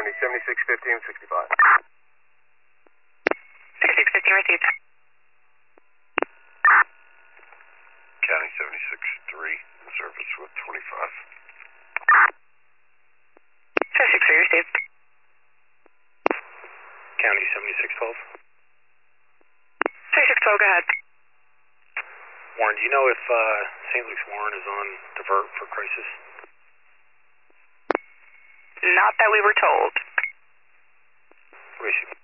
County 7650 and 65. 7650 received. County 76-3, service with 25. 76-3 received. County 7612. 7612, go ahead. Warren, do you know if St. Luke's Warren is on divert for crisis? Not that we were told. Issue.